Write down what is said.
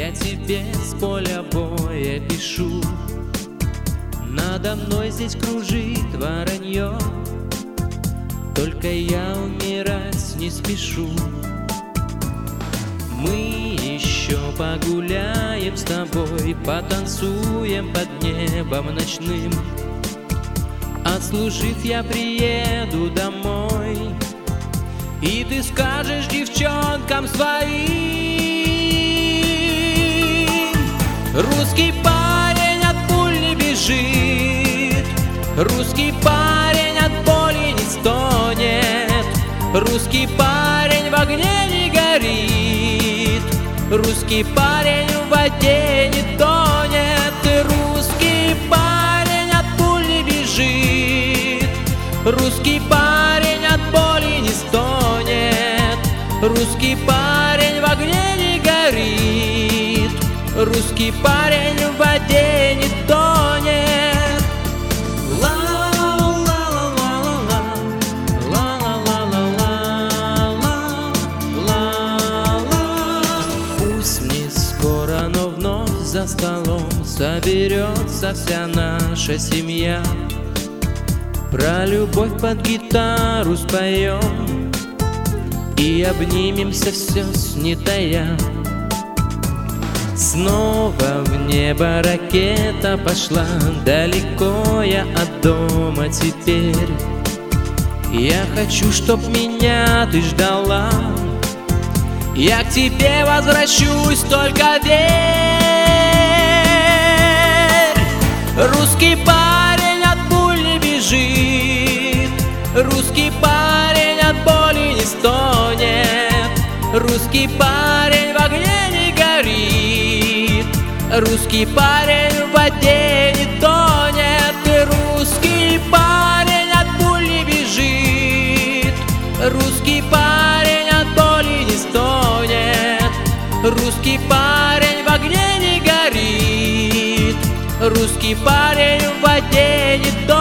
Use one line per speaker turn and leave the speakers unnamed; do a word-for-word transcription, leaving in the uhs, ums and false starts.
я тебе с поля боя пишу. Надо мной здесь кружит воронье, только я умирать не спешу. Мы еще погуляем с тобой, потанцуем под небом ночным. Отслужив, я приеду домой, и ты скажешь девчонкам своим: русский парень от пуль не бежит, русский парень от боли не стонет, русский парень в огне не горит, русский парень в воде не тонет. Русский парень от пуль не бежит, русский парень от боли не стонет, русский парень в огне не горит, русский парень в воде не тонет. Пусть не скоро, но вновь за столом соберется вся наша семья. Про любовь под гитару споем и обнимемся все не тая. Снова в небо ракета пошла, далеко я от дома теперь. Я хочу, чтоб меня ты ждала, я к тебе возвращусь, только верь. Русский парень от пуль не бежит, русский парень от боли не стонет, русский парень в огне не горит, русский парень в воде не тонет. Русский парень от пуль не бежит, русский парень от боли не стонет, русский парень в огне не горит, русский парень в воде не тонет.